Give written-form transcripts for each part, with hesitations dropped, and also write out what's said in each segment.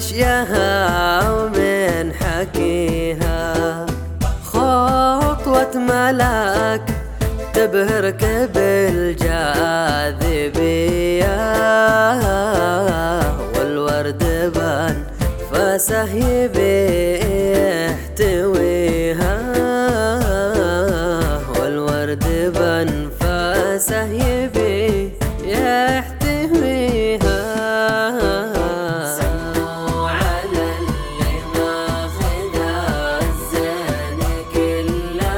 مشيها ومن حكيها، خطوة ملاك تبهرك بالجاذبية، والورد بان فاسه يبي يحتويها، والورد بان فاسه يبي يحتويها. سموا على اللي ماخذها الزين كله،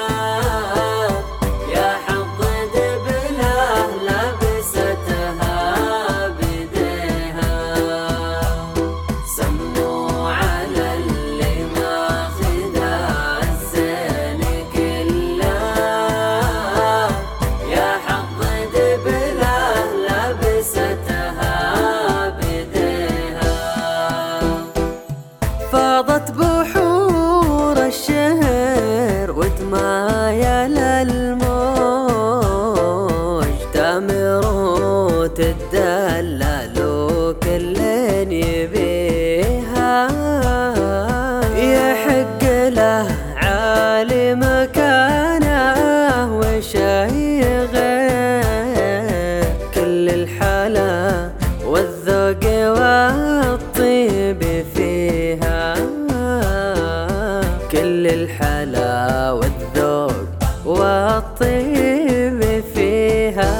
يا حظ دبله لبستها بديها. سموا على اللي ماخذها الزين كله، يا حظ دبله لبستها بديها. فاضت بحور الشهر وتمايل الموج، تامر وتدلل وكل يبيها، يحق له عالي مكانه وشي غير، كل الحلا والذوق والطيب فيها، كل الحلا والذوق والطيب فيها.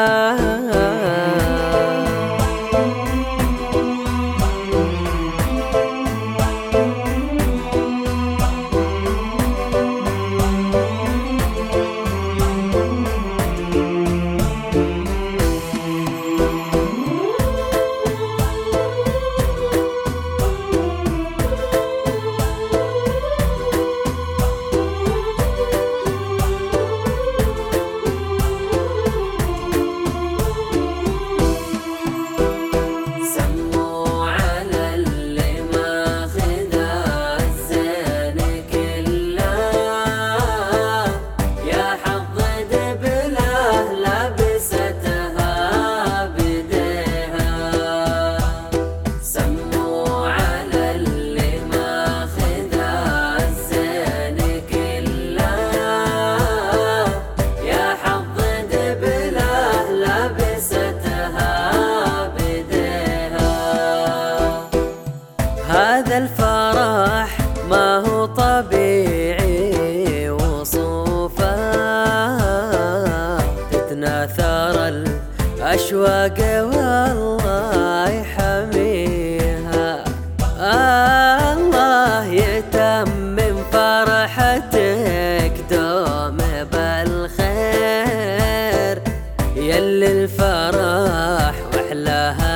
سموا على اللي ماخذها الزين كله، يا حظ دبله لبستها بديها. سموا على اللي ماخذها الزين كله، يا حظ دبله لبستها بديها. هذا الفرح ما هو طبيعي وصوفه، تتناثر الأشواق والله يحميها. الله يتمم فرحتك دوم بالخير، يلي الفرح وأحلاها